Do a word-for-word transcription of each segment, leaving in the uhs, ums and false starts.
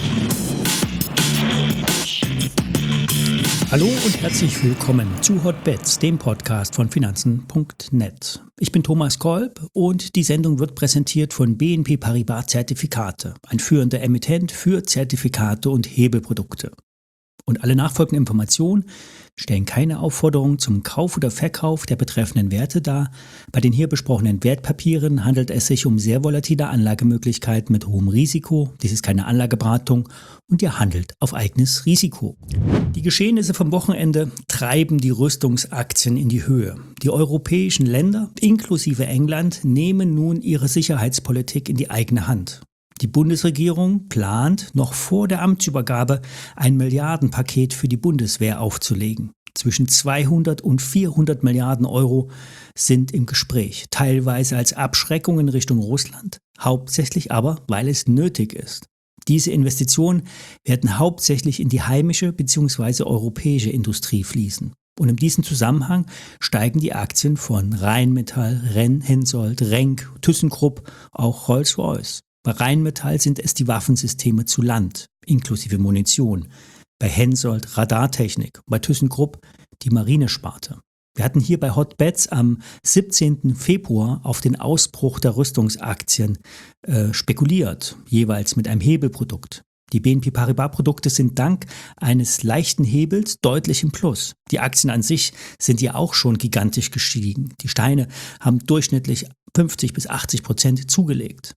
Hallo und herzlich willkommen zu Hotbets, dem Podcast von Finanzen Punkt net. Ich bin Thomas Kolb und die Sendung wird präsentiert von B N P Paribas Zertifikate, ein führender Emittent für Zertifikate und Hebelprodukte. Und alle nachfolgenden Informationen stellen keine Aufforderung zum Kauf oder Verkauf der betreffenden Werte dar. Bei den hier besprochenen Wertpapieren handelt es sich um sehr volatile Anlagemöglichkeiten mit hohem Risiko. Dies ist keine Anlageberatung und ihr handelt auf eigenes Risiko. Die Geschehnisse vom Wochenende treiben die Rüstungsaktien in die Höhe. Die europäischen Länder, inklusive England, nehmen nun ihre Sicherheitspolitik in die eigene Hand. Die Bundesregierung plant, noch vor der Amtsübergabe ein Milliardenpaket für die Bundeswehr aufzulegen. Zwischen zweihundert und vierhundert Milliarden Euro sind im Gespräch, teilweise als Abschreckung in Richtung Russland, hauptsächlich aber, weil es nötig ist. Diese Investitionen werden hauptsächlich in die heimische bzw. europäische Industrie fließen. Und in diesem Zusammenhang steigen die Aktien von Rheinmetall, Hensoldt, Renk, ThyssenKrupp, auch Rolls-Royce. Bei Rheinmetall sind es die Waffensysteme zu Land, inklusive Munition. Bei Hensoldt Radartechnik, bei ThyssenKrupp die Marinesparte. Wir hatten hier bei Hotbets am siebzehnten Februar auf den Ausbruch der Rüstungsaktien äh, spekuliert, jeweils mit einem Hebelprodukt. Die B N P Paribas-Produkte sind dank eines leichten Hebels deutlich im Plus. Die Aktien an sich sind ja auch schon gigantisch gestiegen. Die Steine haben durchschnittlich fünfzig bis achtzig Prozent zugelegt.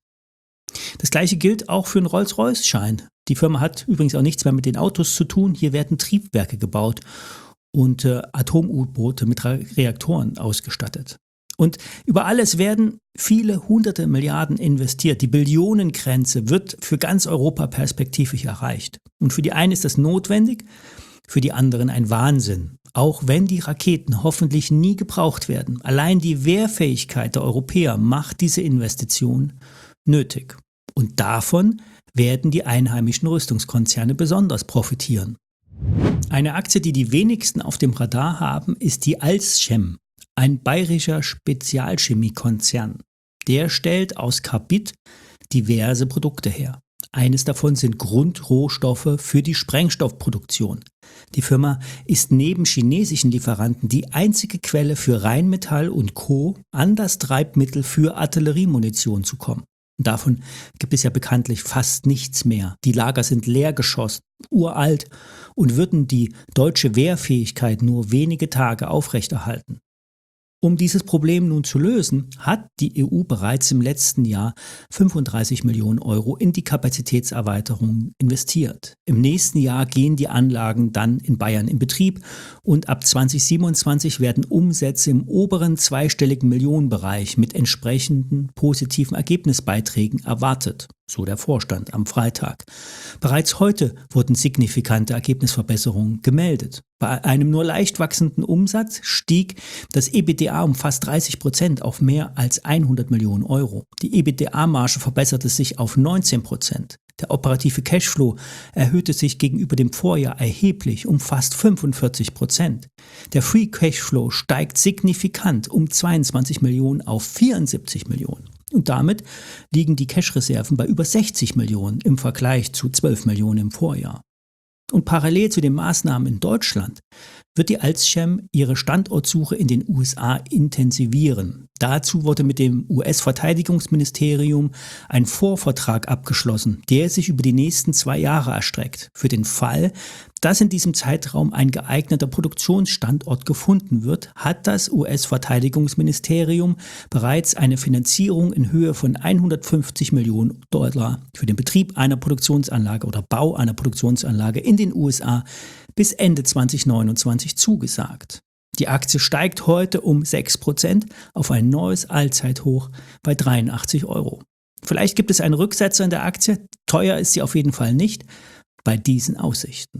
Das gleiche gilt auch für einen Rolls-Royce-Schein. Die Firma hat übrigens auch nichts mehr mit den Autos zu tun. Hier werden Triebwerke gebaut und äh, Atom-U-Boote mit Re- Reaktoren ausgestattet. Und über alles werden viele hunderte Milliarden investiert. Die Billionengrenze wird für ganz Europa perspektivisch erreicht. Und für die einen ist das notwendig, für die anderen ein Wahnsinn. Auch wenn die Raketen hoffentlich nie gebraucht werden. Allein die Wehrfähigkeit der Europäer macht diese Investition nötig. Und davon werden die einheimischen Rüstungskonzerne besonders profitieren. Eine Aktie, die die wenigsten auf dem Radar haben, ist die Alzchem, ein bayerischer Spezialchemiekonzern. Der stellt aus Carbid diverse Produkte her. Eines davon sind Grundrohstoffe für die Sprengstoffproduktion. Die Firma ist neben chinesischen Lieferanten die einzige Quelle für Rheinmetall und Co. an das Treibmittel für Artilleriemunition zu kommen. Davon gibt es ja bekanntlich fast nichts mehr. Die Lager sind leergeschossen, uralt und würden die deutsche Wehrfähigkeit nur wenige Tage aufrechterhalten. Um dieses Problem nun zu lösen, hat die E U bereits im letzten Jahr fünfunddreißig Millionen Euro in die Kapazitätserweiterung investiert. Im nächsten Jahr gehen die Anlagen dann in Bayern in Betrieb und ab zwanzig siebenundzwanzig werden Umsätze im oberen zweistelligen Millionenbereich mit entsprechenden positiven Ergebnisbeiträgen erwartet. So der Vorstand am Freitag. Bereits heute wurden signifikante Ergebnisverbesserungen gemeldet. Bei einem nur leicht wachsenden Umsatz stieg das EBITDA um fast dreißig Prozent auf mehr als hundert Millionen Euro. Die EBITDA-Marge verbesserte sich auf neunzehn Prozent. Der operative Cashflow erhöhte sich gegenüber dem Vorjahr erheblich um fast fünfundvierzig Prozent. Der Free Cashflow steigt signifikant um zweiundzwanzig Millionen auf vierundsiebzig Millionen. Und damit liegen die Cash-Reserven bei über sechzig Millionen im Vergleich zu zwölf Millionen im Vorjahr. Und parallel zu den Maßnahmen in Deutschland wird die Alzchem ihre Standortsuche in den U S A intensivieren. Dazu wurde mit dem U S-Verteidigungsministerium ein Vorvertrag abgeschlossen, der sich über die nächsten zwei Jahre erstreckt. Für den Fall, dass in diesem Zeitraum ein geeigneter Produktionsstandort gefunden wird, hat das U S-Verteidigungsministerium bereits eine Finanzierung in Höhe von hundertfünfzig Millionen Dollar für den Betrieb einer Produktionsanlage oder Bau einer Produktionsanlage in den U S A bis Ende zwanzig neunundzwanzig zugesagt. Die Aktie steigt heute um sechs Prozent auf ein neues Allzeithoch bei dreiundachtzig Euro. Vielleicht gibt es einen Rücksetzer in der Aktie, teuer ist sie auf jeden Fall nicht bei diesen Aussichten.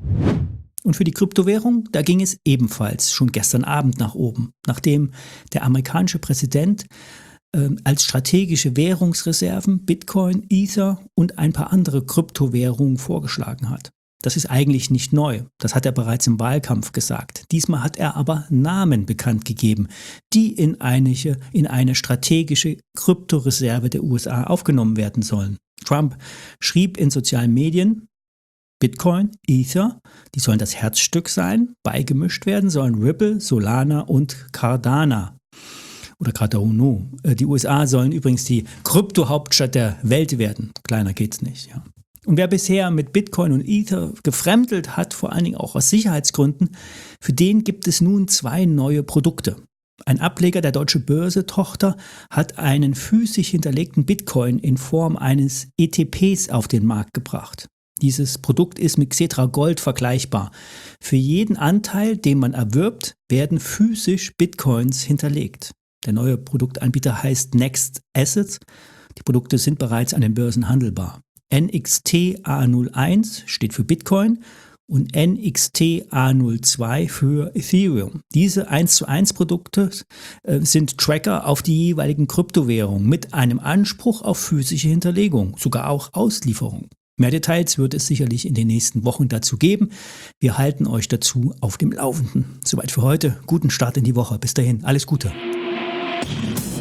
Und für die Kryptowährung, da ging es ebenfalls schon gestern Abend nach oben, nachdem der amerikanische Präsident äh, als strategische Währungsreserven Bitcoin, Ether und ein paar andere Kryptowährungen vorgeschlagen hat. Das ist eigentlich nicht neu, das hat er bereits im Wahlkampf gesagt. Diesmal hat er aber Namen bekannt gegeben, die in eine, in eine strategische Kryptoreserve der U S A aufgenommen werden sollen. Trump schrieb in sozialen Medien, Bitcoin, Ether, die sollen das Herzstück sein, beigemischt werden sollen Ripple, Solana und Cardano. Oder Cardano. Die U S A sollen übrigens die Krypto-Hauptstadt der Welt werden. Kleiner geht's nicht, ja. Und wer bisher mit Bitcoin und Ether gefremdelt hat, vor allen Dingen auch aus Sicherheitsgründen, für den gibt es nun zwei neue Produkte. Ein Ableger der Deutsche Börse-Tochter hat einen physisch hinterlegten Bitcoin in Form eines E T Ps auf den Markt gebracht. Dieses Produkt ist mit Xetra Gold vergleichbar. Für jeden Anteil, den man erwirbt, werden physisch Bitcoins hinterlegt. Der neue Produktanbieter heißt Next Assets. Die Produkte sind bereits an den Börsen handelbar. N X T A null eins steht für Bitcoin und N X T A null zwei für Ethereum. Diese eins zu eins Produkte äh, sind Tracker auf die jeweiligen Kryptowährungen mit einem Anspruch auf physische Hinterlegung, sogar auch Auslieferung. Mehr Details wird es sicherlich in den nächsten Wochen dazu geben. Wir halten euch dazu auf dem Laufenden. Soweit für heute. Guten Start in die Woche. Bis dahin. Alles Gute.